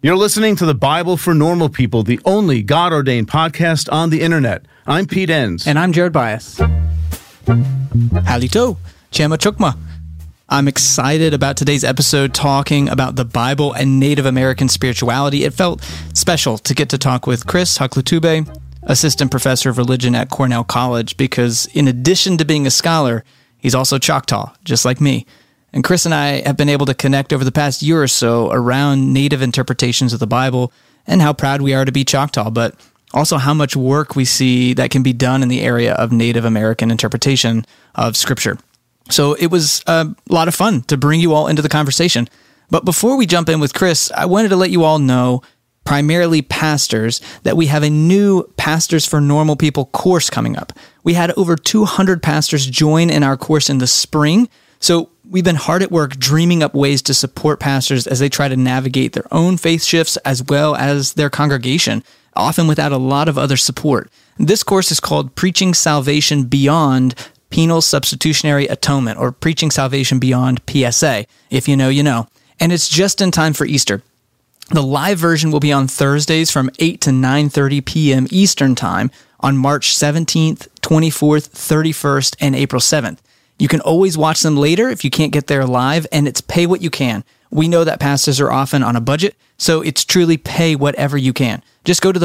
You're listening to the Bible for Normal People, the only God-ordained podcast on the internet. I'm Pete Enns. And I'm Jared Bias. Halito, Chema Chukma. I'm excited about today's episode talking about the Bible and Native American spirituality. It felt special to get to talk with Chris Haklutube, assistant professor of religion at Cornell College, because in addition to being a scholar, he's also Choctaw, just like me. And Chris and I have been able to connect over the past year or so around Native interpretations of the Bible and how proud we are to be Choctaw, but also how much work we see that can be done in the area of Native American interpretation of Scripture. So it was a lot of fun to bring you all into the conversation. But before we jump in with Chris, I wanted to let you all know, primarily pastors, that we have a new Pastors for Normal People course coming up. We had over 200 pastors join in our course in the spring. So we've been hard at work dreaming up ways to support pastors as they try to navigate their own faith shifts as well as their congregation, often without a lot of other support. This course is called Preaching Salvation Beyond Penal Substitutionary Atonement, or Preaching Salvation Beyond PSA. If you know, you know. And it's just in time for Easter. The live version will be on Thursdays from 8 to 9:30 p.m. Eastern Time on March 17th, 24th, 31st, and April 7th. You can always watch them later if you can't get there live, and it's pay what you can. We know that pastors are often on a budget, so it's truly pay whatever you can. Just go to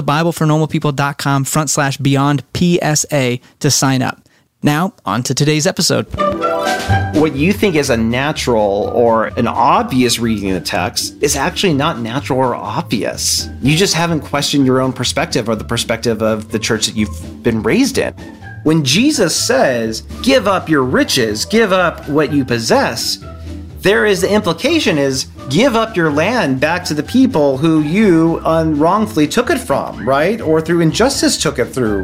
thebiblefornormalpeople.com/beyond PSA to sign up. Now, on to today's episode. What you think is a natural or an obvious reading of the text is actually not natural or obvious. You just haven't questioned your own perspective or the perspective of the church that you've been raised in. When Jesus says, give up your riches, give up what you possess, there is the implication is give up your land back to the people who you wrongfully took it from, right? Or through injustice took it through.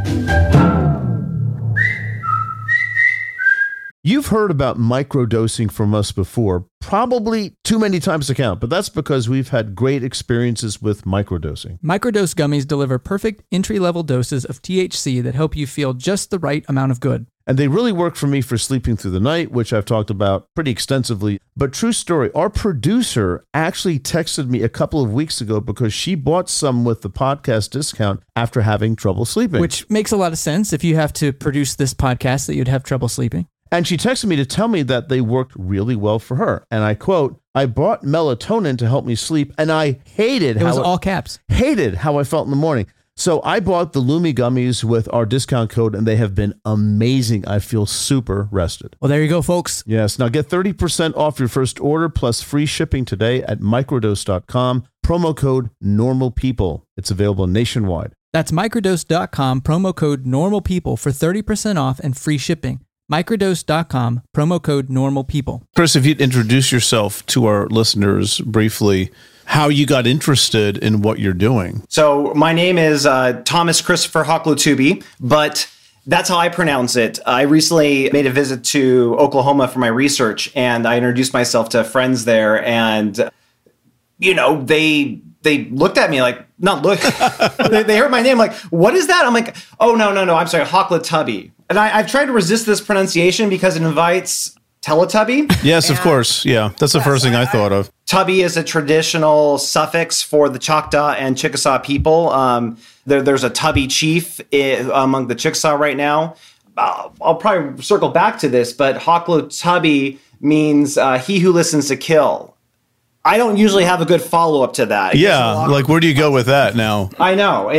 You've heard about microdosing from us before, probably too many times to count, but that's because we've had great experiences with microdosing. Microdose gummies deliver perfect entry-level doses of THC that help you feel just the right amount of good. And they really work for me for sleeping through the night, which I've talked about pretty extensively. But true story, our producer actually texted me a couple of weeks ago because she bought some with the podcast discount after having trouble sleeping. Which makes a lot of sense if you have to produce this podcast that you'd have trouble sleeping. And she texted me to tell me that they worked really well for her. And I quote, I bought melatonin to help me sleep, and I hated how... It was all caps. Hated how I felt in the morning. So I bought the Lumi gummies with our discount code, and they have been amazing. I feel super rested. Well, there you go, folks. Yes. Now get 30% off your first order plus free shipping today at microdose.com. Promo code NORMALPEOPLE. It's available nationwide. That's microdose.com, promo code NORMALPEOPLE for 30% off and free shipping. Microdose.com, promo code NORMALPEOPLE. Chris, if you'd introduce yourself to our listeners briefly, how you got interested in what you're doing. So my name is Thomas Christopher Haklutube, but that's how I pronounce it. I recently made a visit to Oklahoma for my research, and I introduced myself to friends there, and, you know, they looked at me like, not look, they heard my name like, what is that? I'm like, oh, no, I'm sorry, Haklutube. And I've tried to resist this pronunciation because it invites Teletubby. Yes, of course. Yeah, that's the first thing I thought of. Tubby is a traditional suffix for the Choctaw and Chickasaw people. There's a Tubby chief among the Chickasaw right now. I'll probably circle back to this, but Haklutube means he who listens to kill. I don't usually have a good follow-up to that. Yeah, like where do you go with that now? I know.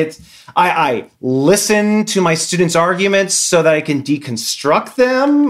I listen to my students' arguments so that I can deconstruct them.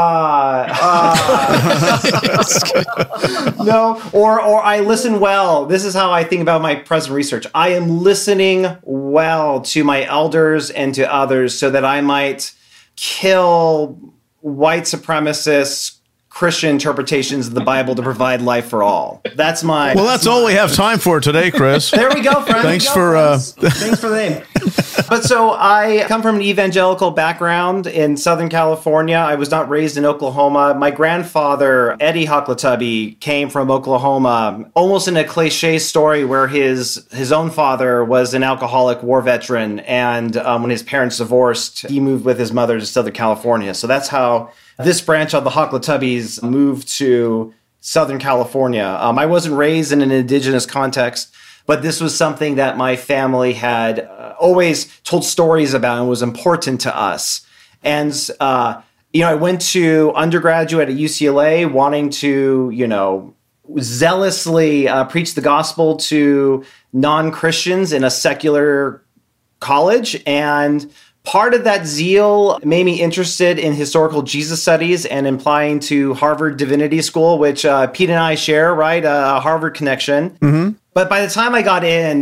No, or I listen well. This is how I think about my present research. I am listening well to my elders and to others so that I might kill white supremacists, Christian interpretations of the Bible to provide life for all. That's my... Well, that's all we have time for today, Chris. There we go, friends. Thanks for the name. But so I come from an evangelical background in Southern California. I was not raised in Oklahoma. My grandfather, Eddie Haklutube, came from Oklahoma, almost in a cliche story where his own father was an alcoholic war veteran, and when his parents divorced, he moved with his mother to Southern California. So that's how this branch of the Haklutubes moved to Southern California. I wasn't raised in an indigenous context, but this was something that my family had always told stories about and was important to us. And, I went to undergraduate at UCLA wanting to, zealously preach the gospel to non-Christians in a secular college. And part of that zeal made me interested in historical Jesus studies and applying to Harvard Divinity School, which Pete and I share, right? A Harvard connection. Mm-hmm. But by the time I got in,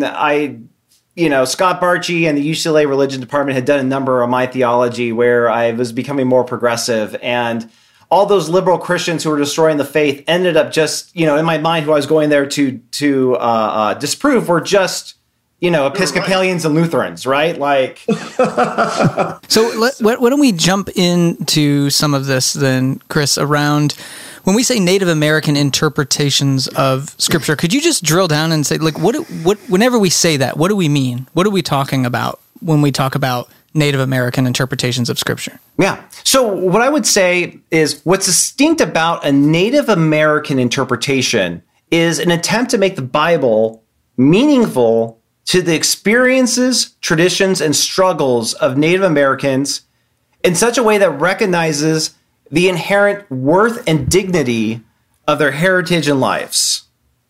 Scott Barchi and the UCLA religion department had done a number on my theology where I was becoming more progressive. And all those liberal Christians who were destroying the faith ended up just, in my mind, who I was going there to disprove were just, Episcopalians and Lutherans, right? Like. So why don't we jump into some of this then, Chris, around when we say Native American interpretations of Scripture, could you just drill down and say, like, what whenever we say that, what do we mean? What are we talking about when we talk about Native American interpretations of Scripture? Yeah. So what I would say is what's distinct about a Native American interpretation is an attempt to make the Bible meaningful to the experiences, traditions, and struggles of Native Americans in such a way that recognizes the inherent worth and dignity of their heritage and lives.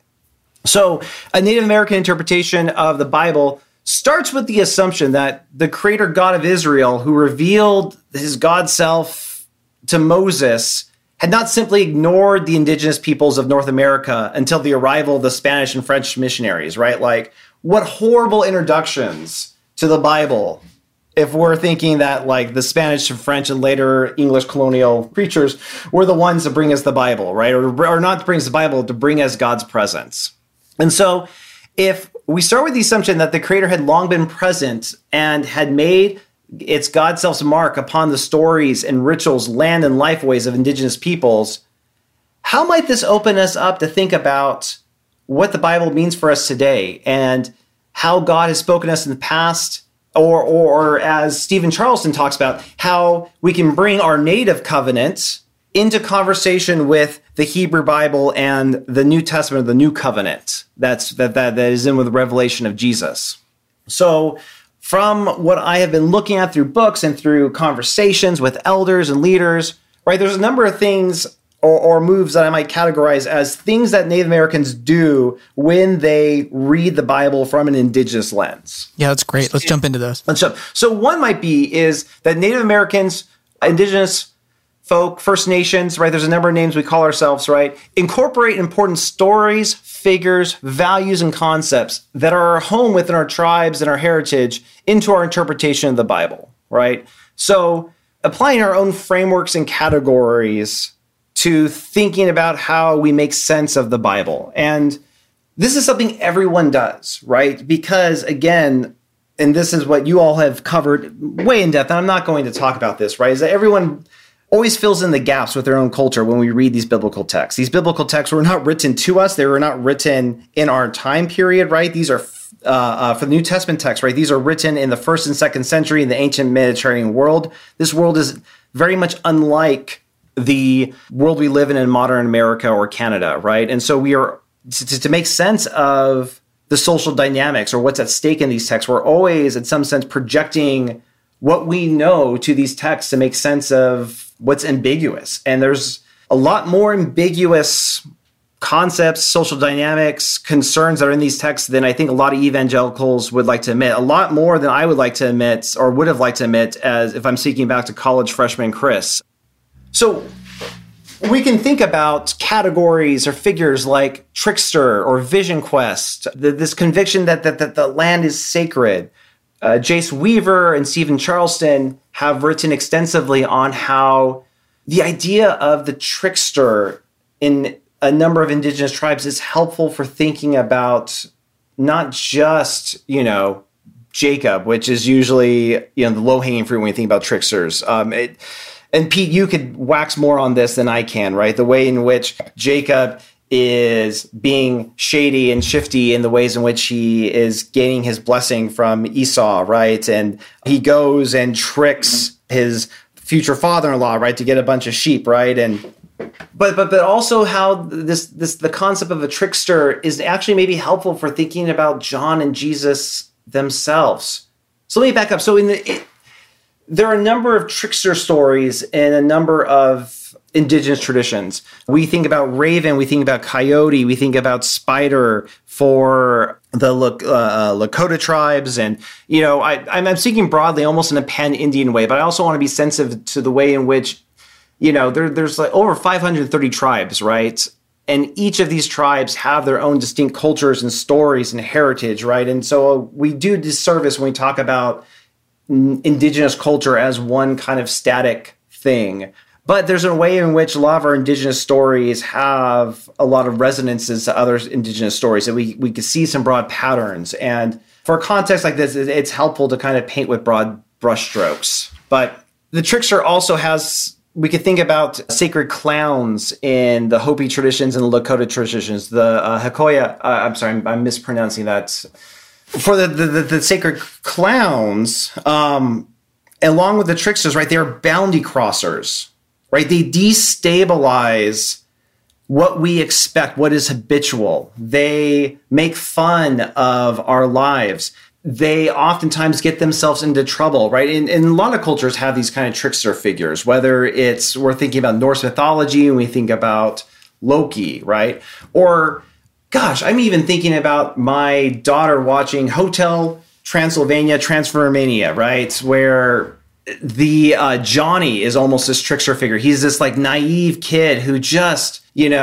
So a Native American interpretation of the Bible starts with the assumption that the creator God of Israel, who revealed his God self to Moses, had not simply ignored the indigenous peoples of North America until the arrival of the Spanish and French missionaries, right? Like, what horrible introductions to the Bible if we're thinking that, like, the Spanish and French and later English colonial preachers were the ones to bring us the Bible, right? Or not to bring us the Bible, to bring us God's presence. And so if we start with the assumption that the Creator had long been present and had made its God self's mark upon the stories and rituals, land and life ways of indigenous peoples, how might this open us up to think about what the Bible means for us today and how God has spoken to us in the past, or as Stephen Charleston talks about, how we can bring our native covenant into conversation with the Hebrew Bible and the New Testament, the New Covenant that is in with the revelation of Jesus. So from what I have been looking at through books and through conversations with elders and leaders, right, there's a number of things or moves that I might categorize as things that Native Americans do when they read the Bible from an indigenous lens. Yeah, that's great. Let's jump into those. So one might be is that Native Americans, indigenous folk, First Nations, right? There's a number of names we call ourselves, right? Incorporate important stories, figures, values, and concepts that are home within our tribes and our heritage into our interpretation of the Bible, right? So applying our own frameworks and categories to thinking about how we make sense of the Bible. And this is something everyone does, right? Because again, and this is what you all have covered way in depth, and I'm not going to talk about this, right? Is that everyone always fills in the gaps with their own culture when we read these biblical texts. These biblical texts were not written to us. They were not written in our time period, right? These are, for the New Testament text, right? These are written in the 1st and 2nd century in the ancient Mediterranean world. This world is very much unlike the world we live in modern America or Canada, right? And so we are, to make sense of the social dynamics or what's at stake in these texts, we're always, in some sense, projecting what we know to these texts to make sense of what's ambiguous. And there's a lot more ambiguous concepts, social dynamics, concerns that are in these texts than I think a lot of evangelicals would like to admit. A lot more than I would like to admit or would have liked to admit as if I'm speaking back to college freshman Chris. So we can think about categories or figures like trickster or vision quest, this conviction that the land is sacred. Jace Weaver and Stephen Charleston have written extensively on how the idea of the trickster in a number of indigenous tribes is helpful for thinking about not just, Jacob, which is usually, the low-hanging fruit when you think about tricksters. And Pete, you could wax more on this than I can, right? The way in which Jacob is being shady and shifty in the ways in which he is gaining his blessing from Esau, right? And he goes and tricks his future father-in-law, right, to get a bunch of sheep, right? And But also how the concept of a trickster is actually maybe helpful for thinking about John and Jesus themselves. So let me back up. So there are a number of trickster stories in a number of indigenous traditions. We think about raven, we think about coyote, we think about spider for the Lakota tribes. And, I'm speaking broadly, almost in a pan-Indian way, but I also want to be sensitive to the way in which, there's like over 530 tribes, right? And each of these tribes have their own distinct cultures and stories and heritage, right? And so we do disservice when we talk about indigenous culture as one kind of static thing. But there's a way in which a lot of our indigenous stories have a lot of resonances to other indigenous stories, that we can see some broad patterns. And for a context like this, it's helpful to kind of paint with broad brushstrokes. But the trickster also has, we could think about sacred clowns in the Hopi traditions and the Lakota traditions. The Hakoya, I'm mispronouncing that. For the sacred clowns, along with the tricksters, right, they are boundary crossers, right? They destabilize what we expect, what is habitual. They make fun of our lives. They oftentimes get themselves into trouble, right? And a lot of cultures have these kind of trickster figures, whether it's, we're thinking about Norse mythology and we think about Loki, right? Or, gosh, I'm even thinking about my daughter watching Hotel Transylvania, Transformania, right? Where the Johnny is almost this trickster figure. He's this like naive kid who just,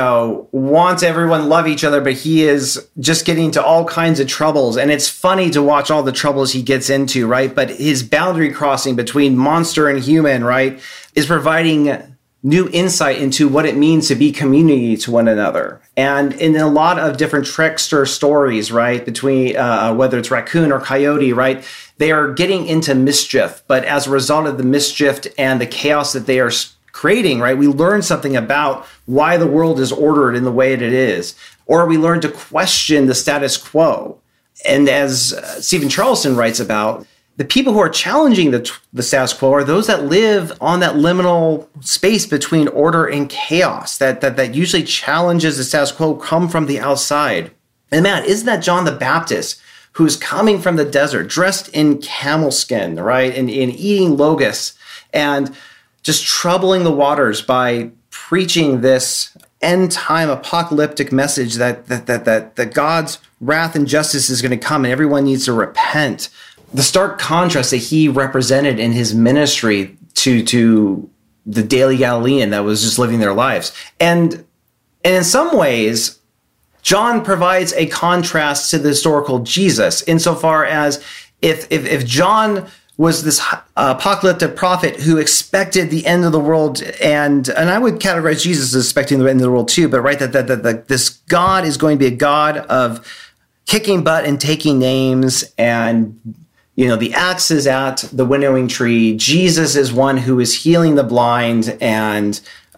wants everyone to love each other, but he is just getting into all kinds of troubles. And it's funny to watch all the troubles he gets into, right? But his boundary crossing between monster and human, right, is providing new insight into what it means to be community to one another. And in a lot of different trickster stories, right, between whether it's raccoon or coyote, right, they are getting into mischief. But as a result of the mischief and the chaos that they are creating, right, we learn something about why the world is ordered in the way that it is. Or we learn to question the status quo. And as Stephen Charleston writes about, the people who are challenging the status quo are those that live on that liminal space between order and chaos, that usually challenges the status quo, come from the outside. And man, isn't that John the Baptist, who's coming from the desert, dressed in camel skin, right, and eating locusts, and just troubling the waters by preaching this end-time apocalyptic message that God's wrath and justice is going to come and everyone needs to repent. The stark contrast that he represented in his ministry to the daily Galilean that was just living their lives. And in some ways, John provides a contrast to the historical Jesus, insofar as if John was this apocalyptic prophet who expected the end of the world, and I would categorize Jesus as expecting the end of the world too, but right, that this God is going to be a God of kicking butt and taking names, and the axe is at the winnowing tree. Jesus is one who is healing the blind and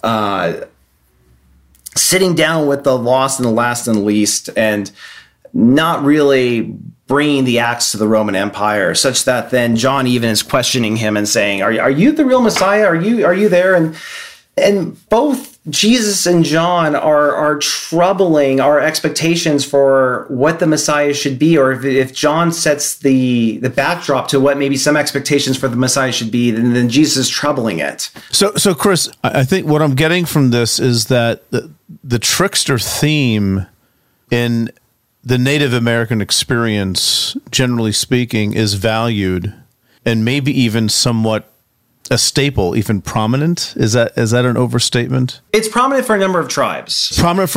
sitting down with the lost and the last and least, and not really bringing the axe to the Roman Empire, such that then John even is questioning him and saying, "Are you the real Messiah? Are you there?" And both Jesus and John are troubling our expectations for what the Messiah should be, or if John sets the backdrop to what maybe some expectations for the Messiah should be, then Jesus is troubling it. So Chris, I think what I'm getting from this is that the trickster theme in the Native American experience, generally speaking, is valued and maybe even somewhat a staple, even prominent. Is that an overstatement? It's prominent for a number of tribes.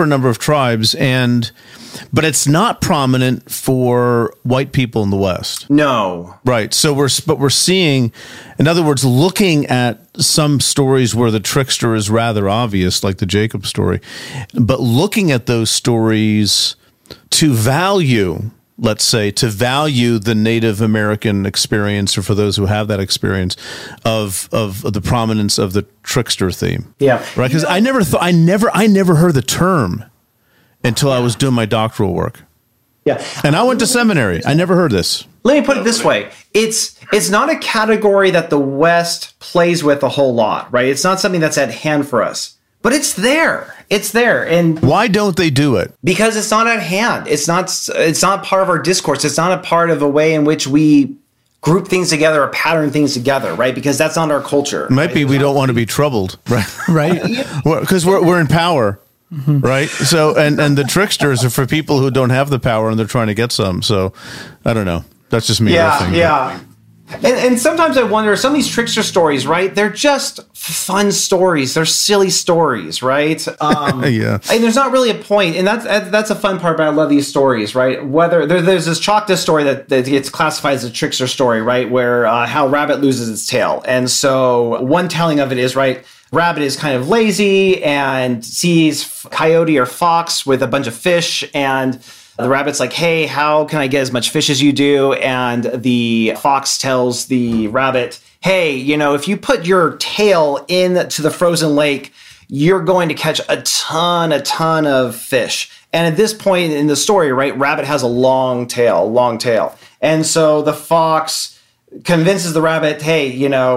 But it's not prominent for white people in the West. No. Right. So we're seeing, in other words, looking at some stories where the trickster is rather obvious, like the Jacob story, but looking at those stories to value the Native American experience, or for those who have that experience of the prominence of the trickster theme. Yeah. Right. Because I never heard the term until I was doing my doctoral work. Yeah. And I went to seminary. I never heard this. Let me put it this way. It's not a category that the West plays with a whole lot, right? It's not something that's at hand for us. But it's there. It's there. And why don't they do it? Because it's not at hand. It's not part of our discourse. It's not a part of a way in which we group things together or pattern things together, right? Because that's not our culture. It might be we don't want to be troubled, right? Right. Because we're in power, right? So, and the tricksters are for people who don't have the power and they're trying to get some. So, I don't know. That's just me. Yeah. And sometimes I wonder, some of these trickster stories, right? They're just fun stories. They're silly stories, right? Yeah. And there's not really a point. And that's a fun part, but I love these stories, right? Whether there's this chalk disc story that gets classified as a trickster story, right? Where how rabbit loses its tail. And so one telling of it is, right, rabbit is kind of lazy and sees coyote or fox with a bunch of fish, and the rabbit's like, hey, how can I get as much fish as you do? And the fox tells the rabbit, hey, if you put your tail into the frozen lake, you're going to catch a ton of fish. And at this point in the story, right, rabbit has a long tail. And so the fox convinces the rabbit, hey,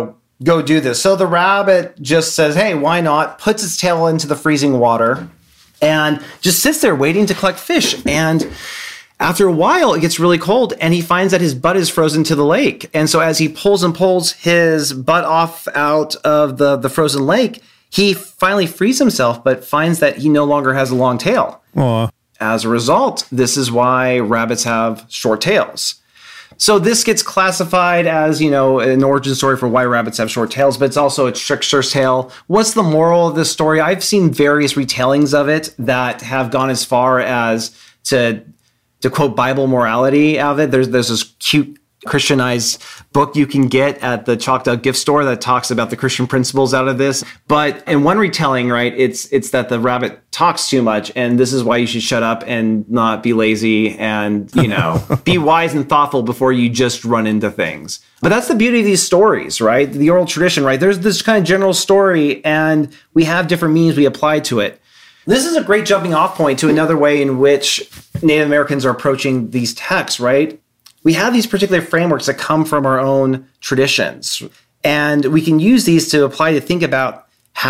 go do this. So the rabbit just says, hey, why not? Puts its tail into the freezing water and just sits there waiting to collect fish. And after a while, it gets really cold, and he finds that his butt is frozen to the lake. And so as he pulls his butt off out of the frozen lake, he finally frees himself, but finds that he no longer has a long tail. Aww. As a result, this is why rabbits have short tails. So this gets classified as, an origin story for why rabbits have short tails, but it's also a trickster's tale. What's the moral of this story? I've seen various retellings of it that have gone as far as to quote Bible morality out of it. There's this cute Christianized book you can get at the Choctaw gift store that talks about the Christian principles out of this. But in one retelling, right, it's that the rabbit talks too much, and this is why you should shut up and not be lazy and, be wise and thoughtful before you just run into things. But that's the beauty of these stories, right? The oral tradition, right? There's this kind of general story, and we have different meanings we apply to it. This is a great jumping off point to another way in which Native Americans are approaching these texts, right? We have these particular frameworks that come from our own traditions, and we can use these to apply to think about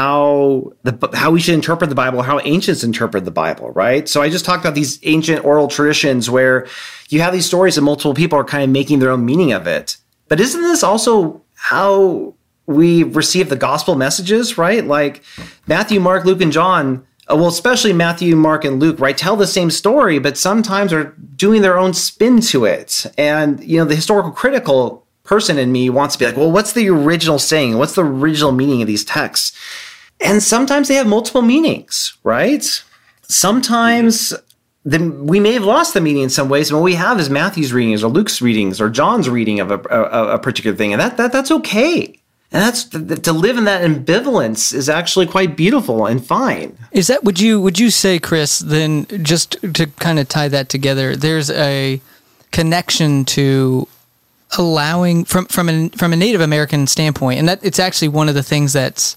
how we should interpret the Bible, how ancients interpret the Bible, right? So I just talked about these ancient oral traditions where you have these stories and multiple people are kind of making their own meaning of it. But isn't this also how we receive the gospel messages, right? Like Matthew, Mark, Luke, and John, well, especially Matthew, Mark, and Luke, right, tell the same story, but sometimes are doing their own spin to it. And, the historical critical person in me wants to be like, well, what's the original saying? What's the original meaning of these texts? And sometimes they have multiple meanings, right? Sometimes we may have lost the meaning in some ways, and what we have is Matthew's readings or Luke's readings or John's reading of a particular thing, and that's okay. And that's to live in that ambivalence is actually quite beautiful and fine. Is that would you say, Chris? Then just to kind of tie that together, there's a connection to allowing from a Native American standpoint, and that it's actually one of the things that's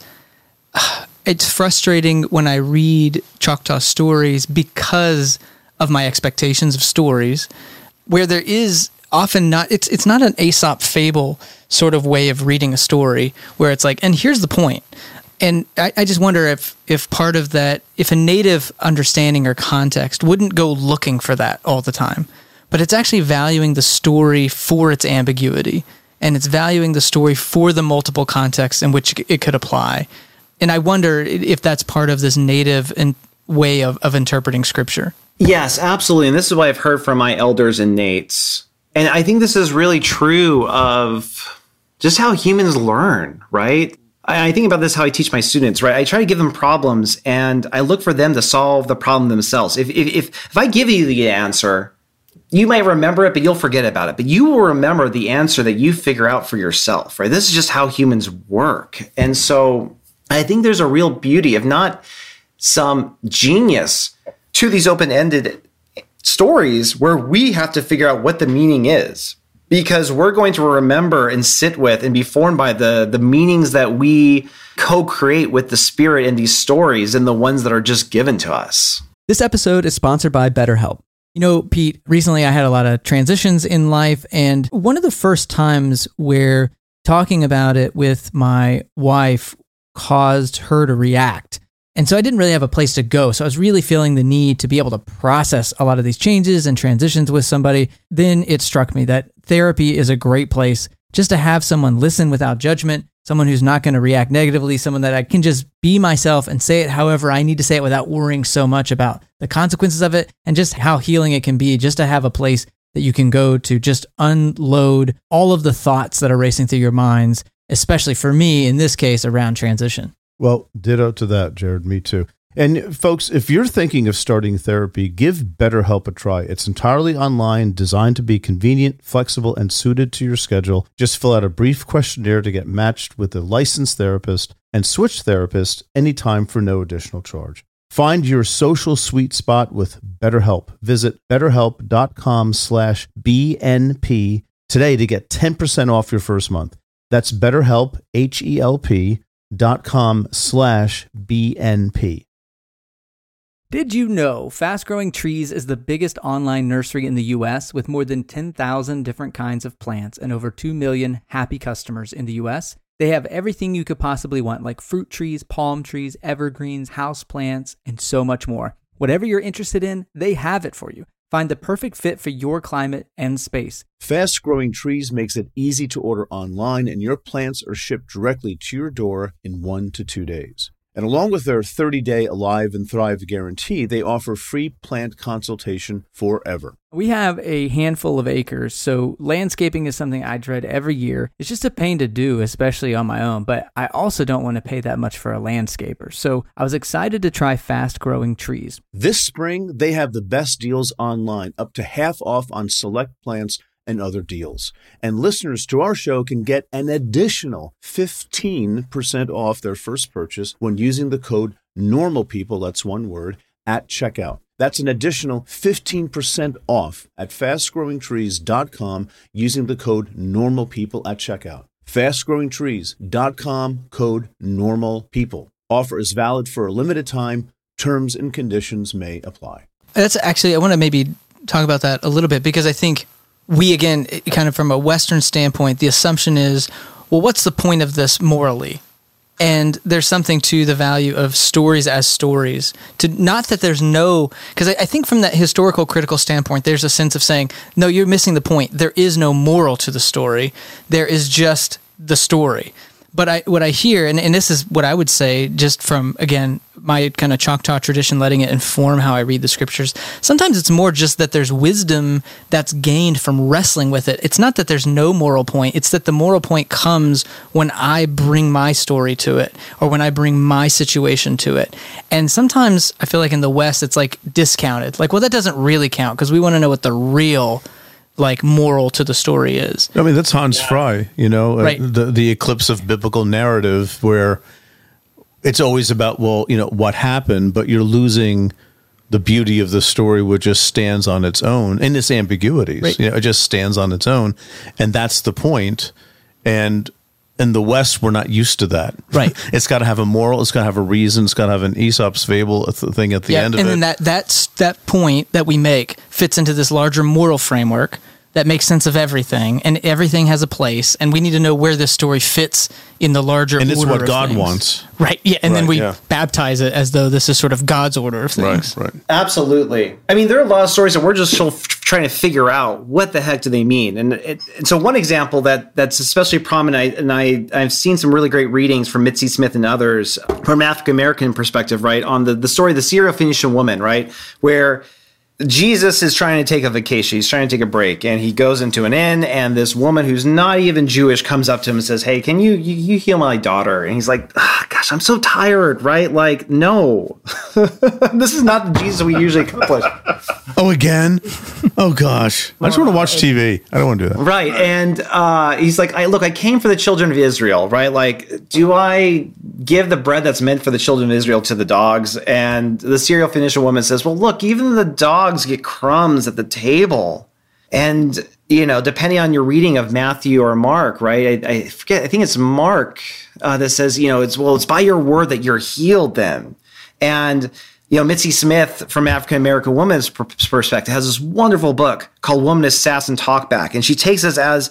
it's frustrating when I read Choctaw stories because of my expectations of stories, where there is often not it's not an Aesop fable sort of way of reading a story where it's like, and here's the point. And I just wonder if part of that, if a native understanding or context wouldn't go looking for that all the time, but it's actually valuing the story for its ambiguity, and it's valuing the story for the multiple contexts in which it could apply. And I wonder if that's part of this native way of interpreting scripture. Yes, absolutely. And this is what I've heard from my elders and Nates. And I think this is really true of just how humans learn, right? I think about this how I teach my students, right? I try to give them problems, and I look for them to solve the problem themselves. If I give you the answer, you might remember it, but you'll forget about it. But you will remember the answer that you figure out for yourself, right? This is just how humans work. And so I think there's a real beauty, if not some genius, to these open-ended stories where we have to figure out what the meaning is, because we're going to remember and sit with and be formed by the meanings that we co-create with the Spirit in these stories and the ones that are just given to us. This episode is sponsored by BetterHelp. Pete, recently I had a lot of transitions in life, and one of the first times where talking about it with my wife caused her to react And so I didn't really have a place to go. So I was really feeling the need to be able to process a lot of these changes and transitions with somebody. Then it struck me that therapy is a great place just to have someone listen without judgment, someone who's not going to react negatively, someone that I can just be myself and say it however I need to say it without worrying so much about the consequences of it, and just how healing it can be just to have a place that you can go to just unload all of the thoughts that are racing through your minds, especially for me in this case around transition. Well, ditto to that, Jared. Me too. And folks, if you're thinking of starting therapy, give BetterHelp a try. It's entirely online, designed to be convenient, flexible, and suited to your schedule. Just fill out a brief questionnaire to get matched with a licensed therapist and switch therapists anytime for no additional charge. Find your social sweet spot with BetterHelp. Visit BetterHelp.com/BNP today to get 10% off your first month. That's BetterHelp, HELP.com/BNP. Did you know Fast Growing Trees is the biggest online nursery in the U.S. with more than 10,000 different kinds of plants and over 2 million happy customers in the U.S.? They have everything you could possibly want, like fruit trees, palm trees, evergreens, house plants, and so much more. Whatever you're interested in, they have it for you. Find the perfect fit for your climate and space. Fast Growing Trees makes it easy to order online, and your plants are shipped directly to your door in 1 to 2 days. And along with their 30-day Alive and Thrive guarantee, they offer free plant consultation forever. We have a handful of acres, so landscaping is something I dread every year. It's just a pain to do, especially on my own, but I also don't want to pay that much for a landscaper. So I was excited to try Fast Growing Trees. This spring, they have the best deals online, up to half off on select plants and other deals. And listeners to our show can get an additional 15% off their first purchase when using the code NORMALPEOPLE, that's one word, at checkout. That's an additional 15% off at fastgrowingtrees.com using the code NORMALPEOPLE at checkout. Fastgrowingtrees.com, code NORMALPEOPLE. Offer is valid for a limited time. Terms and conditions may apply. That's actually, I want to maybe talk about that a little bit, because I think we, again, kind of from a Western standpoint, the assumption is, well, what's the point of this morally? And there's something to the value of stories as stories. To not that there's no, because I think from that historical critical standpoint, there's a sense of saying, no, you're missing the point. There is no moral to the story. There is just the story. But what I hear, and this is what I would say, just from, again, my kind of Choctaw tradition, letting it inform how I read the scriptures, sometimes it's more just that there's wisdom that's gained from wrestling with it. It's not that there's no moral point. It's that the moral point comes when I bring my story to it, or when I bring my situation to it. And sometimes I feel like in the West, it's like discounted. Like, well, that doesn't really count because we want to know what the real moral to the story is. I mean, that's Hans Frey, Right. The eclipse of biblical narrative, where it's always about, what happened, but you're losing the beauty of the story, which just stands on its own in its ambiguities. Right. It just stands on its own. And that's the point. And in the West, we're not used to that. Right. It's got to have a moral. It's got to have a reason. It's got to have an Aesop's fable thing at the end of it. And then that point that we make fits into this larger moral framework that makes sense of everything, and everything has a place, and we need to know where this story fits in the larger order of things. And it's what God wants. Right, yeah, and then we yeah. baptize it as though this is sort of God's order of things. Right. Absolutely. I mean, there are a lot of stories that we're just still trying to figure out what the heck do they mean. And so one example that's especially prominent, and I've seen some really great readings from Mitzi Smith and others from an African-American perspective, right, on the story of the Syro-Phoenician woman, right, where Jesus is trying to take a vacation. He's trying to take a break, and he goes into an inn, and this woman who's not even Jewish comes up to him and says, "Hey, can you heal my daughter?" And he's like, "Gosh, I'm so tired," right? Like, no, this is not the Jesus we usually accomplish. Oh, again? Oh, gosh. I just want to watch TV. I don't want to do that. Right. And he's like, I came for the children of Israel, right? Like, do I give the bread that's meant for the children of Israel to the dogs? And the Syro-Phoenician woman says, well, look, even the dogs get crumbs at the table. And, depending on your reading of Matthew or Mark, right? I forget, I think it's Mark that says, it's by your word that you're healed then. And Mitzi Smith, from African American Woman's perspective, has this wonderful book called Womanist Sass and Talkback. And she takes this as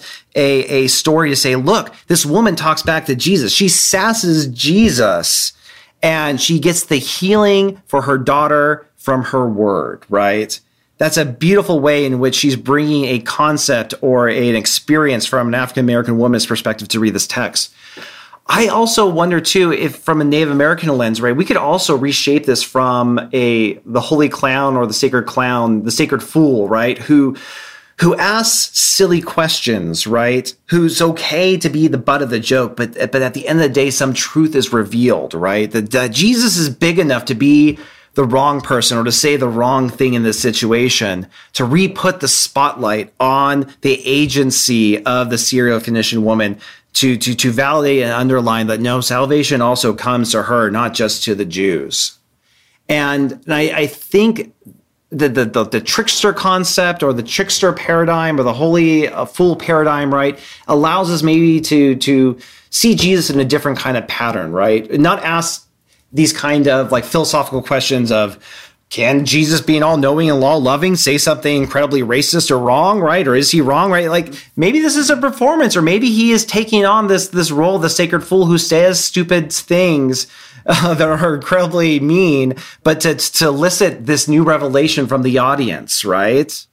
a story to say, look, this woman talks back to Jesus. She sasses Jesus. and she gets the healing for her daughter from her word, right? That's a beautiful way in which she's bringing a concept or an experience from an African-American woman's perspective to read this text. I also wonder, too, if from a Native American lens, right, we could also reshape this from the holy clown or the sacred fool, right, who asks silly questions, right, who's okay to be the butt of the joke, but at the end of the day, some truth is revealed, right, that Jesus is big enough to be the wrong person or to say the wrong thing in this situation, to re-put the spotlight on the agency of the Syro-Phoenician woman, to validate and underline that no, salvation also comes to her, not just to the Jews. And I think the trickster concept or the trickster paradigm or the holy fool paradigm, right, allows us maybe to see Jesus in a different kind of pattern, right? Not ask these kind of like philosophical questions of, can Jesus, being all-knowing and law-loving, say something incredibly racist or wrong, right? Or is he wrong, right? Like, maybe this is a performance, or maybe he is taking on this role of the sacred fool who says stupid things that are incredibly mean, but to elicit this new revelation from the audience, right?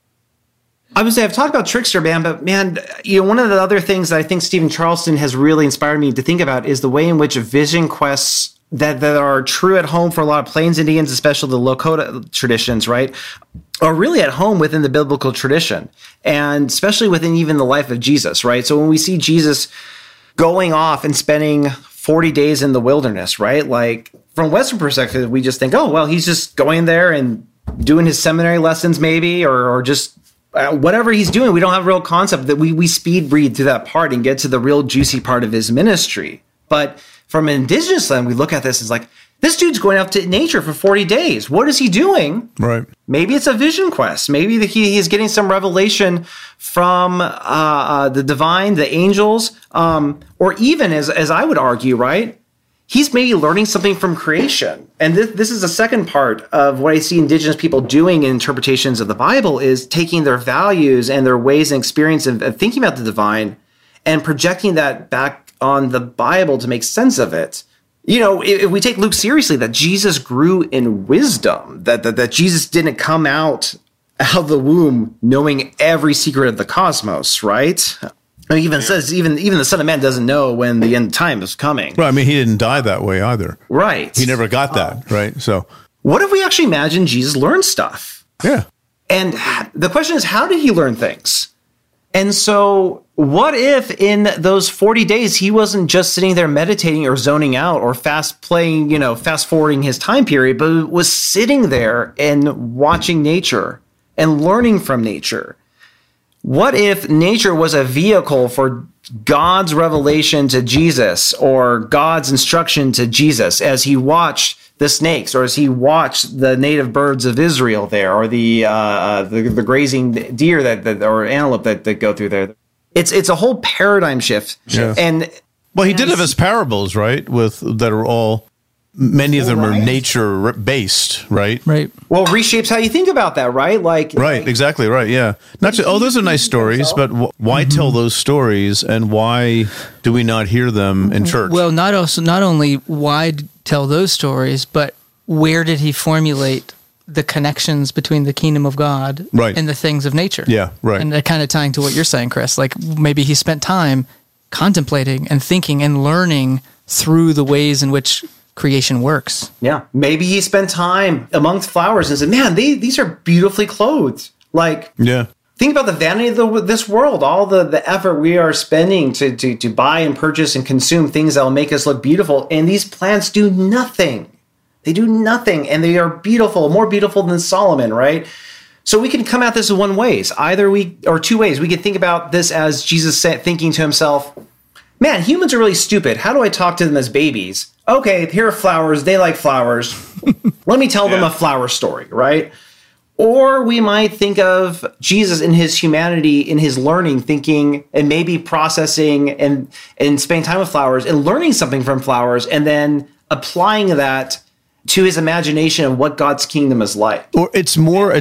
I would say I've talked about trickster, man, but man, one of the other things that I think Stephen Charleston has really inspired me to think about is the way in which vision quests that are true at home for a lot of Plains Indians, especially the Lakota traditions, right, are really at home within the biblical tradition, and especially within even the life of Jesus, right? So when we see Jesus going off and spending 40 days in the wilderness, right, like from Western perspective, we just think, oh, well, he's just going there and doing his seminary lessons maybe, or just whatever he's doing. We don't have a real concept that we speed read through that part and get to the real juicy part of his ministry. But from an indigenous lens, we look at this as like, this dude's going out to nature for 40 days. What is he doing? Right. Maybe it's a vision quest. Maybe he's getting some revelation from the divine, the angels, or even, as I would argue, right, he's maybe learning something from creation. And this is the second part of what I see indigenous people doing in interpretations of the Bible, is taking their values and their ways and experience of thinking about the divine and projecting that back on the Bible to make sense of it. If we take Luke seriously, that Jesus grew in wisdom, that Jesus didn't come out of the womb knowing every secret of the cosmos, right? It even says, even the Son of Man doesn't know when the end of time is coming. Right. I mean, he didn't die that way either. Right. He never got that, right? So what if we actually imagine Jesus learned stuff? Yeah. And the question is, how did he learn things? And so what if in those 40 days, he wasn't just sitting there meditating or zoning out or fast forwarding his time period, but was sitting there and watching nature and learning from nature? What if nature was a vehicle for God's revelation to Jesus, or God's instruction to Jesus as he watched the snakes, or as he watched the native birds of Israel there, or the grazing deer or antelope that go through there? It's a whole paradigm shift. Yeah. And well, he did have his parables, right? That are all, many of them are nature based, right? Right. Well, reshapes how you think about that, right? Right, exactly right. Yeah. Not just, those are nice stories, but why tell those stories, and why do we not hear them in church? Well, not only why tell those stories, but where did he formulate the connections between the kingdom of God and the things of nature? Yeah, right. And kind of tying to what you're saying, Chris, like maybe he spent time contemplating and thinking and learning through the ways in which creation works. Yeah. Maybe he spent time amongst flowers and said, man, these are beautifully clothed. Like, yeah. Think about the vanity of this world, all the effort we are spending to buy and purchase and consume things that will make us look beautiful. And these plants do nothing. They do nothing. And they are beautiful, more beautiful than Solomon, right? So we can come at this in two ways. We can think about this as Jesus thinking to himself, man, humans are really stupid. How do I talk to them as babies? Okay, here are flowers. They like flowers. Let me tell them a flower story, right? Or we might think of Jesus in his humanity, in his learning, thinking and maybe processing and spending time with flowers and learning something from flowers, and then applying that to his imagination of what God's kingdom is like. Or it's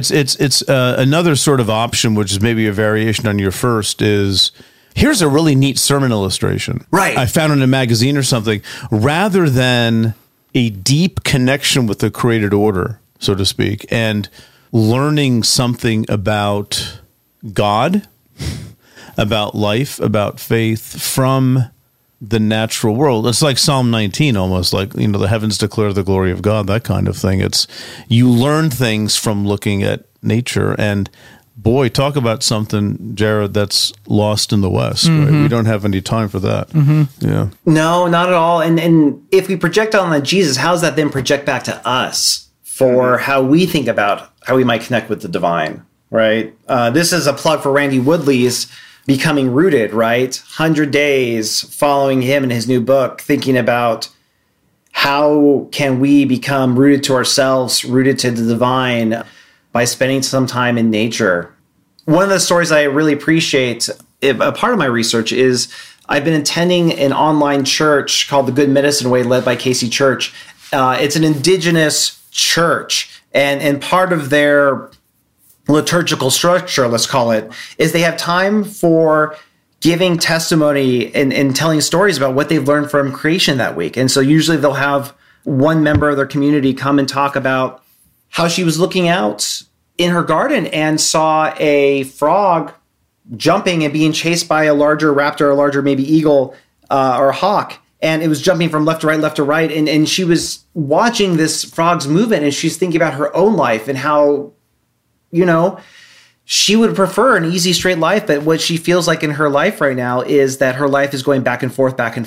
another sort of option, which is maybe a variation on your first, is here's a really neat sermon illustration. Right. I found it in a magazine or something, rather than a deep connection with the created order, so to speak, and learning something about God, about life, about faith from the natural world. It's like Psalm 19, almost like, the heavens declare the glory of God, that kind of thing. It's, you learn things from looking at nature. And boy, talk about something, Jared, that's lost in the West. Right? We don't have any time for that. Yeah. No, not at all. And if we project on Jesus, how does that then project back to us for how we think about how we might connect with the divine, right? This is a plug for Randy Woodley's Becoming Rooted, right? 100 days following him in his new book, thinking about how can we become rooted to ourselves, rooted to the divine by spending some time in nature. One of the stories I really appreciate, a part of my research, is I've been attending an online church called the Good Medicine Way, led by Casey Church. It's an indigenous church, and part of their liturgical structure, let's call it, is they have time for giving testimony and telling stories about what they've learned from creation that week. And so usually they'll have one member of their community come and talk about how she was looking out in her garden and saw a frog jumping and being chased by a larger raptor, a larger maybe eagle or hawk. And it was jumping from left to right. And she was watching this frog's movement, and she's thinking about her own life and how, she would prefer an easy, straight life. But what she feels like in her life right now is that her life is going back and forth. And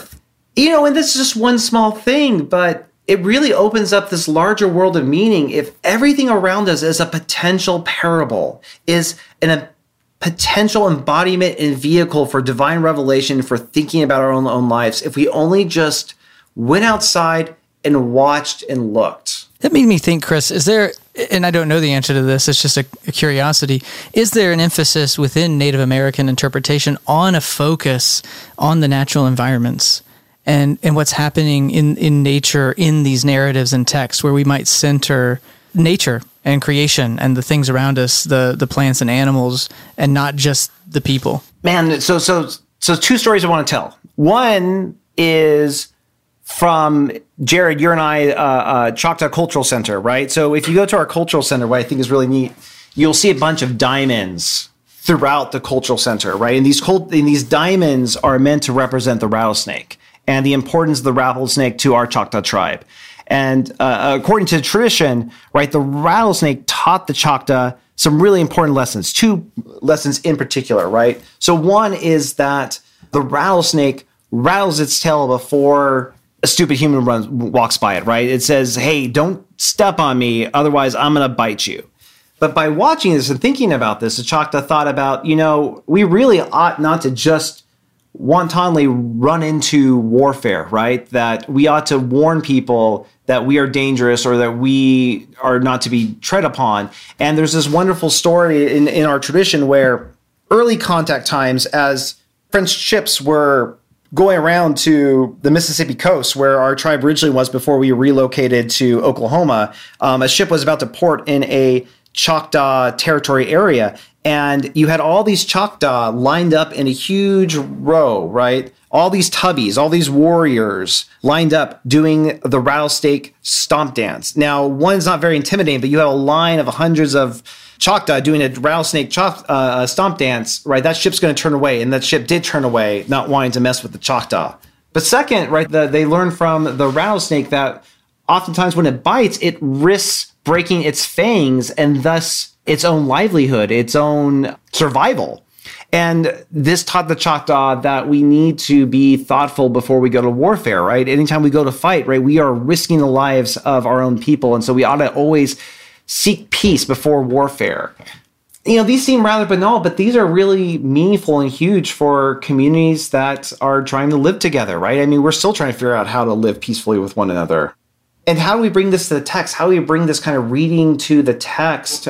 this is just one small thing, but it really opens up this larger world of meaning. If everything around us is a potential parable, is a potential embodiment and vehicle for divine revelation, for thinking about our own lives, if we only just went outside and watched and looked. That made me think, Chris, is there, and I don't know the answer to this, it's just a curiosity, is there an emphasis within Native American interpretation on a focus on the natural environments and what's happening in nature in these narratives and texts, where we might center nature and creation and the things around us, the plants and animals, and not just the people? Man, so two stories I want to tell. One is from Jared, you and I, Choctaw Cultural Center, right? So if you go to our cultural center, what I think is really neat, you'll see a bunch of diamonds throughout the cultural center, right? And these diamonds are meant to represent the rattlesnake and the importance of the rattlesnake to our Choctaw tribe. And according to tradition, right, the rattlesnake taught the Choctaw some really important lessons, two lessons in particular, right? So one is that the rattlesnake rattles its tail before a stupid human walks by it, right? It says, hey, don't step on me, otherwise I'm going to bite you. But by watching this and thinking about this, the Choctaw thought about, we really ought not to just wantonly run into warfare, right? That we ought to warn people that we are dangerous or that we are not to be tread upon. And there's this wonderful story in our tradition where early contact times, as French ships were going around to the Mississippi coast, where our tribe originally was before we relocated to Oklahoma, a ship was about to port in a Choctaw territory area. And you had all these Choctaw lined up in a huge row, right? All these tubbies, all these warriors lined up doing the rattlesnake stomp dance. Now, one's not very intimidating, but you have a line of hundreds of Choctaw doing a rattlesnake stomp dance, right? That ship's going to turn away. And that ship did turn away, not wanting to mess with the Choctaw. But second, right, they learned from the rattlesnake that oftentimes when it bites, it risks breaking its fangs and thus its own livelihood, its own survival. And this taught the Choctaw that we need to be thoughtful before we go to warfare, right? Anytime we go to fight, right, we are risking the lives of our own people. And so we ought to always seek peace before warfare. These seem rather banal, but these are really meaningful and huge for communities that are trying to live together, right? I mean, we're still trying to figure out how to live peacefully with one another. And how do we bring this to the text? How do we bring this kind of reading to the text?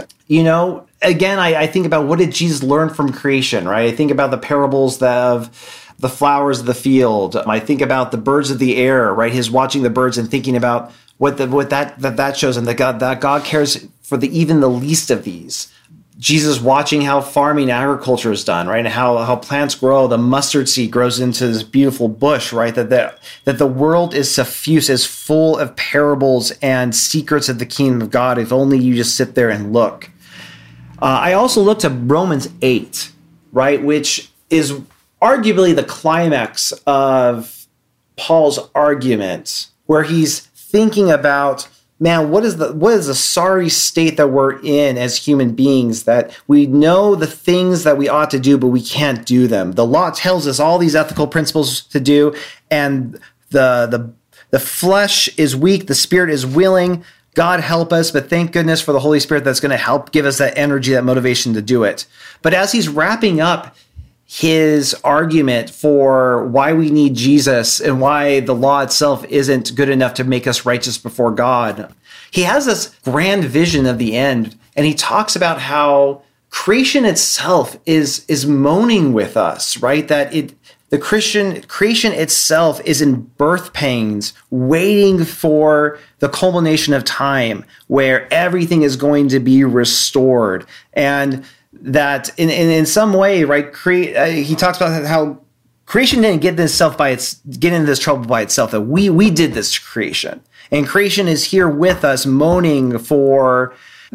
Again, I think about, what did Jesus learn from creation, right? I think about the parables of the flowers of the field. I think about the birds of the air, right? His watching the birds and thinking about what that shows, and that God cares for even the least of these. Jesus watching how farming agriculture is done, right? And how plants grow, the mustard seed grows into this beautiful bush, right? That the world is suffused, is full of parables and secrets of the kingdom of God, if only you just sit there and look. I also looked at Romans 8, right? Which is arguably the climax of Paul's argument, where he's thinking about, man, what is the sorry state that we're in as human beings, that we know the things that we ought to do, but we can't do them. The law tells us all these ethical principles to do, and the flesh is weak, the spirit is willing. God help us, but thank goodness for the Holy Spirit that's going to help give us that energy, that motivation to do it. But as he's wrapping up his argument for why we need Jesus and why the law itself isn't good enough to make us righteous before God, he has this grand vision of the end, and he talks about how creation itself is moaning with us, right? That the creation itself is in birth pains, waiting for the culmination of time where everything is going to be restored. And that in some way, right, he talks about how creation didn't get into this trouble by itself, that we did this to creation. And creation is here with us, moaning for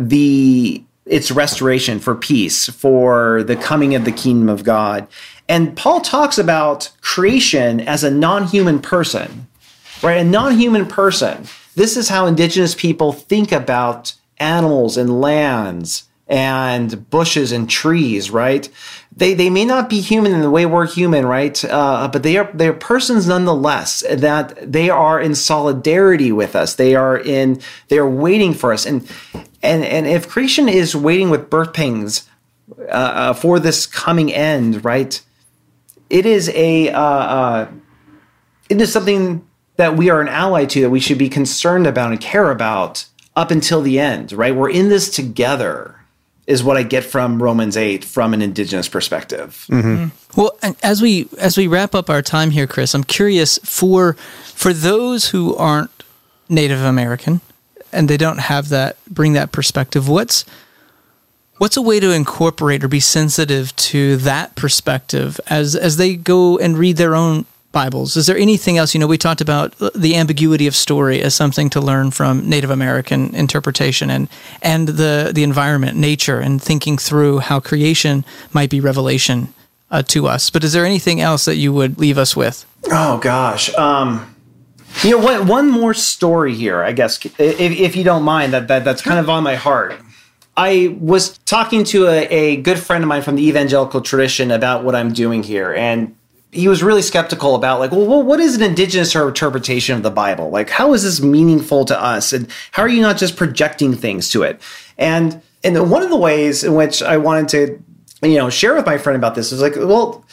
its restoration, for peace, for the coming of the kingdom of God. And Paul talks about creation as a non-human person, right? A non-human person. This is how indigenous people think about animals and lands and bushes and trees, right? They may not be human in the way we're human, right? But they are persons nonetheless, that they are in solidarity with us. They are waiting for us. And if creation is waiting with birth pangs for this coming end, right? It is something that we are an ally to, that we should be concerned about and care about up until the end, right? We're in this together, is what I get from Romans 8 from an indigenous perspective. Mm-hmm. Well, and as we wrap up our time here, Chris, I'm curious for those who aren't Native American and they don't bring that perspective, what's a way to incorporate or be sensitive to that perspective as they go and read their own Bibles? Is there anything else? We talked about the ambiguity of story as something to learn from Native American interpretation and the environment, nature, and thinking through how creation might be revelation to us. But is there anything else that you would leave us with? Oh, gosh. One more story here, I guess, if you don't mind, that's kind of on my heart. I was talking to a good friend of mine from the evangelical tradition about what I'm doing here, and he was really skeptical about, what is an indigenous interpretation of the Bible? How is this meaningful to us? And how are you not just projecting things to it? And one of the ways in which I wanted to, share with my friend about this is let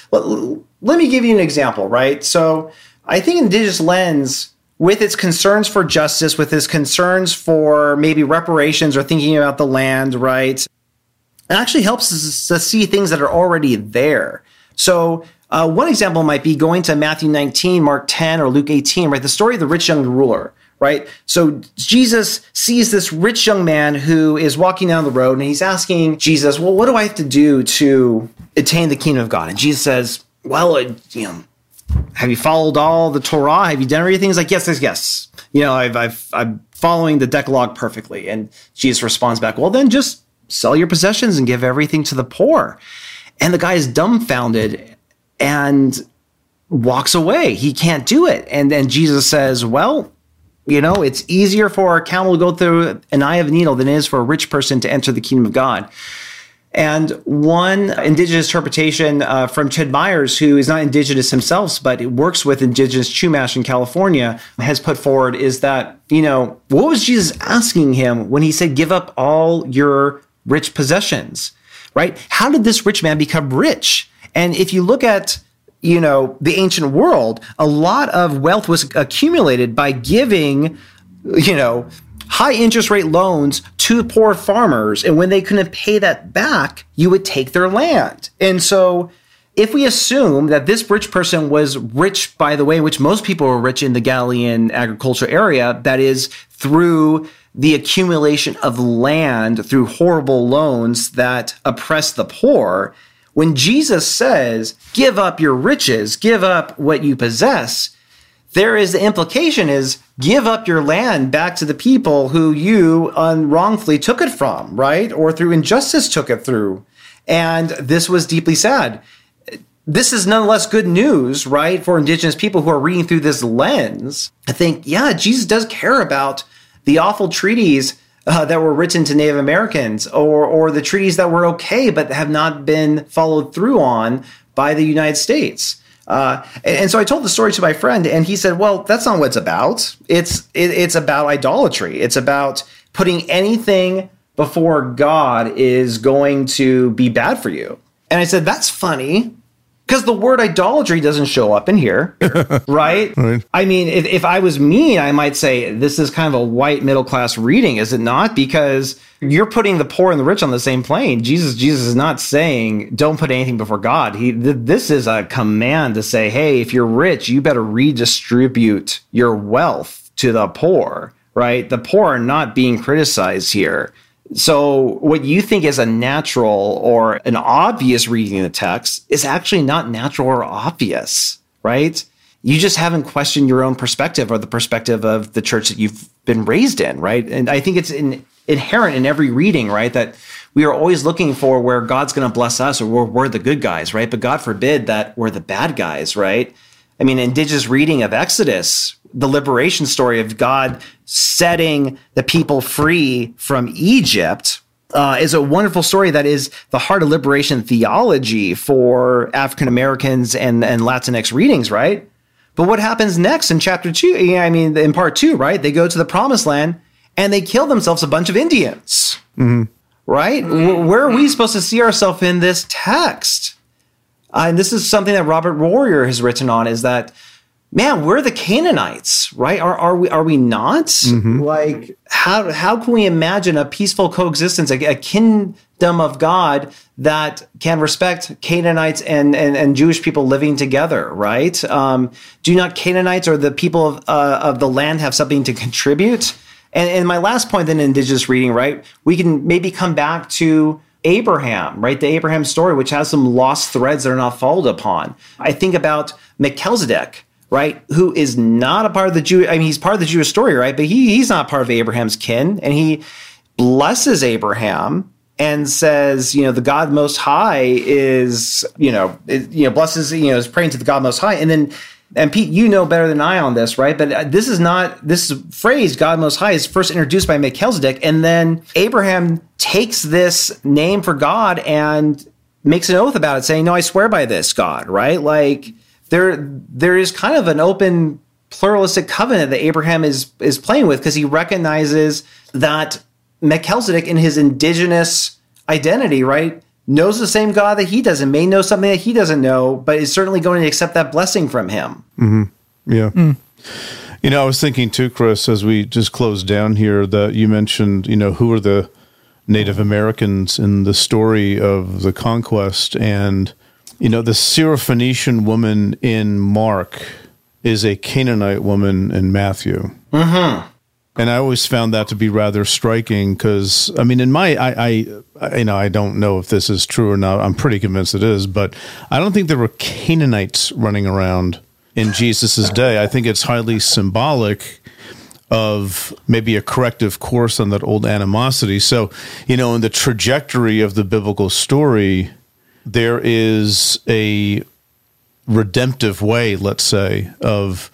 me give you an example, right? So I think indigenous lens, with its concerns for justice, with its concerns for maybe reparations or thinking about the land, right, it actually helps us to see things that are already there. So one example might be going to Matthew 19, Mark 10, or Luke 18, right? The story of the rich young ruler, right? So Jesus sees this rich young man who is walking down the road, and he's asking Jesus, well, what do I have to do to attain the kingdom of God? And Jesus says, well, have you followed all the Torah? Have you done everything? He's like, yes. I'm following the Decalogue perfectly. And Jesus responds back, well, then just sell your possessions and give everything to the poor. And the guy is dumbfounded and walks away. He can't do it. And then Jesus says, well, it's easier for a camel to go through an eye of a needle than it is for a rich person to enter the kingdom of God. And one indigenous interpretation from Ted Myers, who is not indigenous himself, but works with indigenous Chumash in California, has put forward is that, what was Jesus asking him when he said, give up all your rich possessions, right? How did this rich man become rich? And if you look at, the ancient world, a lot of wealth was accumulated by giving, high interest rate loans to poor farmers. And when they couldn't pay that back, you would take their land. And so if we assume that this rich person was rich, by the way, which most people were rich in the Galilean agricultural area, that is through the accumulation of land through horrible loans that oppress the poor, when Jesus says, give up your riches, give up what you possess, there is the implication is give up your land back to the people who you wrongfully took it from, right? Or through injustice took it through. And this was deeply sad. This is nonetheless good news, right, for indigenous people who are reading through this lens. I think, yeah, Jesus does care about the awful treaties that were written to Native Americans, or the treaties that were okay but have not been followed through on by the United States. And so I told the story to my friend, and he said, well, that's not what it's about. It's about idolatry. It's about putting anything before God is going to be bad for you. And I said, that's funny, because the word idolatry doesn't show up in here, right? Right. I mean, if I was mean, I might say this is kind of a white middle class reading, is it not? Because you're putting the poor and the rich on the same plane. Jesus is not saying don't put anything before God. This is a command to say, hey, if you're rich, you better redistribute your wealth to the poor, right? The poor are not being criticized here. So what you think is a natural or an obvious reading of the text is actually not natural or obvious, right? You just haven't questioned your own perspective or the perspective of the church that you've been raised in, right? And I think it's inherent in every reading, right, that we are always looking for where God's going to bless us or we're the good guys, right? But God forbid that we're the bad guys, right? I mean, indigenous reading of Exodus, the liberation story of God setting the people free from Egypt, is a wonderful story that is the heart of liberation theology for African Americans and Latinx readings, right? But what happens next in chapter 2? I mean, in part 2, right? They go to the promised land and they kill themselves a bunch of Indians, right? Where are we supposed to see ourselves in this text? And this is something that Robert Warrior has written on, is that, man, we're the Canaanites, right? Are we not? Like, how can we imagine a peaceful coexistence, a kingdom of God that can respect Canaanites and Jewish people living together, right? Do not Canaanites or the people of the land have something to contribute? And my last point in indigenous reading, right? We can maybe come back to Abraham, right? The Abraham story, which has some lost threads that are not followed upon. I think about Melchizedek, right? Who is not a part of the Jew. I mean, he's part of the Jewish story, right? But he's not part of Abraham's kin. And he blesses Abraham and says, the God Most High is, blesses, is praying to the God Most High. And Pete, you know better than I on this, right? But this phrase, God Most High, is first introduced by Melchizedek. And then Abraham takes this name for God and makes an oath about it, saying, no, I swear by this, God, right? Like, there is kind of an open pluralistic covenant that Abraham is playing with, because he recognizes that Melchizedek in his indigenous identity, right, knows the same God that he does and may know something that he doesn't know, but is certainly going to accept that blessing from him. Yeah. I was thinking too, Chris, as we just close down here, that you mentioned, who are the Native Americans in the story of the conquest. And, the Syrophoenician woman in Mark is a Canaanite woman in Matthew. And I always found that to be rather striking because, in my, I don't know if this is true or not. I'm pretty convinced it is, but I don't think there were Canaanites running around in Jesus's day. I think it's highly symbolic of maybe a corrective course on that old animosity. So, in the trajectory of the biblical story, there is a redemptive way, let's say, of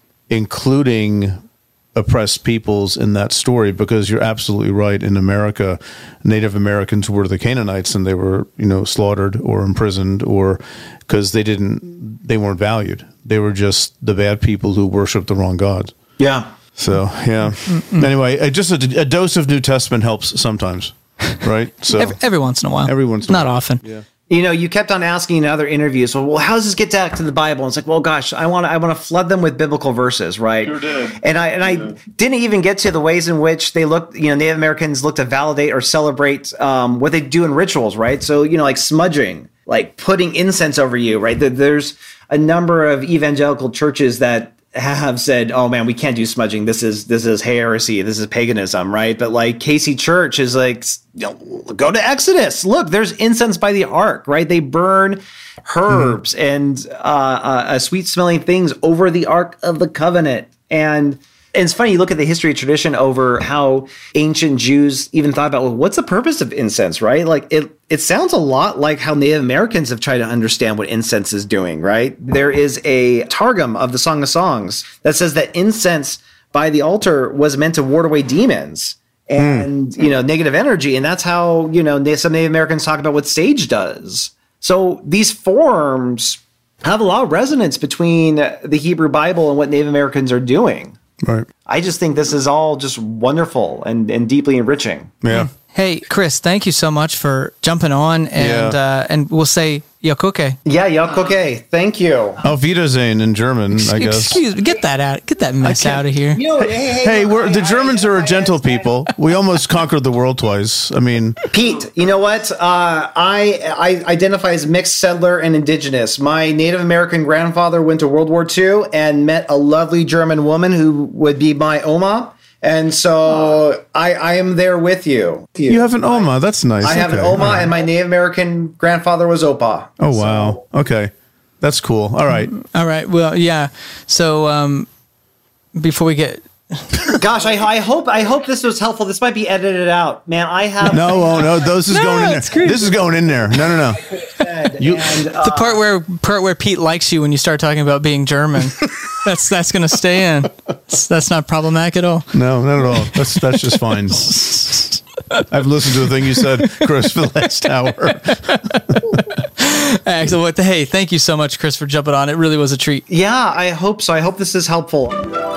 including oppressed peoples in that story, because you're absolutely right. In America, Native Americans were the Canaanites, and they were, slaughtered or imprisoned, or because they weren't valued. They were just the bad people who worshiped the wrong gods. Yeah. So, yeah. Anyway, just a dose of New Testament helps sometimes, right? So every once in a while. Every once in a while. Not often. Yeah. You kept on asking in other interviews, well, how does this get back to the Bible? And it's like, well, gosh, I want to flood them with biblical verses, right? Sure did. And I didn't even get to the ways in which they look, Native Americans look to validate or celebrate what they do in rituals, right? So, like smudging like putting incense over you, right? There's a number of evangelical churches that have said, oh man, we can't do smudging. This is heresy. This is paganism, right? But like Casey Church is like, go to Exodus. Look, there's incense by the ark, right? They burn herbs and sweet smelling things over the Ark of the Covenant. And it's funny, you look at the history and tradition over how ancient Jews even thought about, well, what's the purpose of incense, right? Like it sounds a lot like how Native Americans have tried to understand what incense is doing, right? There is a Targum of the Song of Songs that says that incense by the altar was meant to ward away demons and, negative energy. And that's how, some Native Americans talk about what sage does. So these forms have a lot of resonance between the Hebrew Bible and what Native Americans are doing. Right. I just think this is all just wonderful and deeply enriching. Yeah. Hey, Chris, thank you so much for jumping on, and we'll say Yakoke. Yeah, Yakoke. Thank you. Auf Wiedersehen in German, I guess. Excuse me, get that out. Get that mess out of here. Hey, the Germans are a gentle people. We almost conquered the world twice. I mean, Pete, you know what? I identify as mixed settler and indigenous. My Native American grandfather went to World War II and met a lovely German woman who would be my Oma. And so I am there with you. You have an Oma. That's nice. I have an Oma, and my Native American grandfather was Opa. Oh, wow. Okay. That's cool. All right. All right. Well, yeah. So before we get... Gosh, I hope this was helpful. This might be edited out. Man, I have... No. This is going in there. This is going in there. No. The part where Pete likes you when you start talking about being German. That's going to stay in. That's not problematic at all. No, not at all. That's just fine. I've listened to the thing you said, Chris, for the last hour. Excellent. Hey, thank you so much, Chris, for jumping on. It really was a treat. Yeah, I hope so. I hope this is helpful.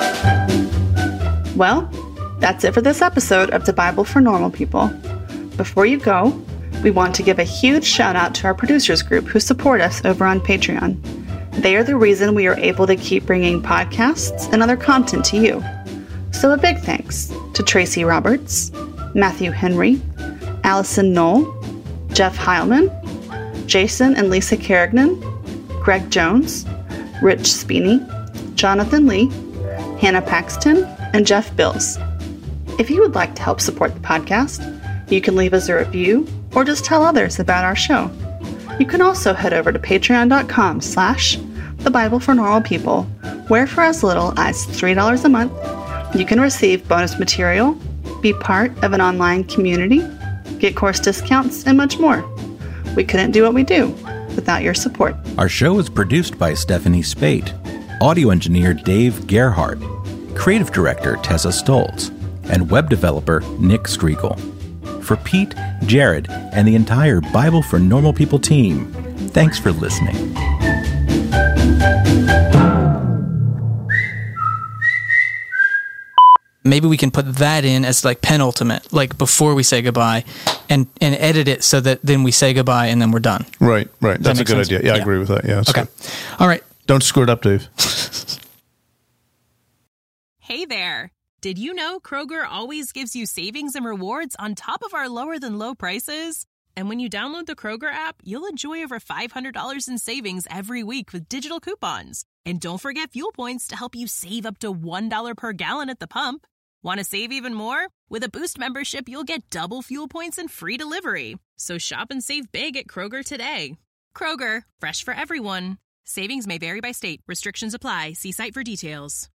Well, that's it for this episode of The Bible for Normal People. Before you go, we want to give a huge shout out to our producers group who support us over on Patreon. They are the reason we are able to keep bringing podcasts and other content to you. So a big thanks to Tracy Roberts, Matthew Henry, Allison Knoll, Jeff Heilman, Jason and Lisa Carignan, Greg Jones, Rich Speeney, Jonathan Lee, Hannah Paxton, and Jeff Bills. If you would like to help support the podcast, you can leave us a review or just tell others about our show. You can also head over to patreon.com/The Bible for Normal People, where for as little as $3 a month, you can receive bonus material, be part of an online community, get course discounts, and much more. We couldn't do what we do without your support. Our show is produced by Stephanie Spate, audio engineer Dave Gerhardt, creative director Tessa Stoltz, and web developer Nick Striegel. For Pete, Jared, and the entire Bible for Normal People team, thanks for listening. Maybe we can put that in as like penultimate, like before we say goodbye, and edit it so that then we say goodbye and then we're done. Right. That's a good sense? idea. Yeah, I agree with that. Yeah. Okay. Good. All right. Don't screw it up, Dave. Hey there. Did you know Kroger always gives you savings and rewards on top of our lower than low prices? And when you download the Kroger app, you'll enjoy over $500 in savings every week with digital coupons. And don't forget fuel points to help you save up to $1 per gallon at the pump. Want to save even more? With a Boost membership, you'll get double fuel points and free delivery. So shop and save big at Kroger today. Kroger, fresh for everyone. Savings may vary by state. Restrictions apply. See site for details.